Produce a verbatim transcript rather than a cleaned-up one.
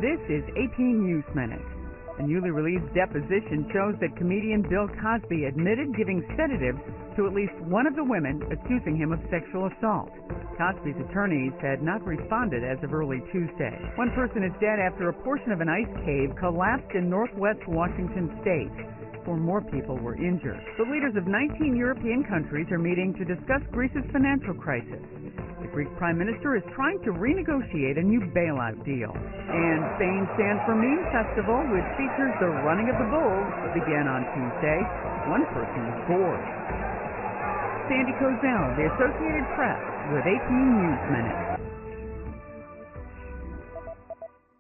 This is eighteen News Minute. A newly released deposition shows that comedian Bill Cosby admitted giving sedatives to at least one of the women accusing him of sexual assault. Cosby's attorneys had not responded as of early Tuesday. One person is dead after a portion of an ice cave collapsed in northwest Washington state. Four more people were injured. The leaders of nineteen European countries are meeting to discuss Greece's financial crisis. The Greek Prime Minister is trying to renegotiate a new bailout deal. And Spain's San Fermin Festival, which features the running of the bulls, began on Tuesday. One person was gored. Sandy Kozel, The Associated Press, with eighteen News Minute.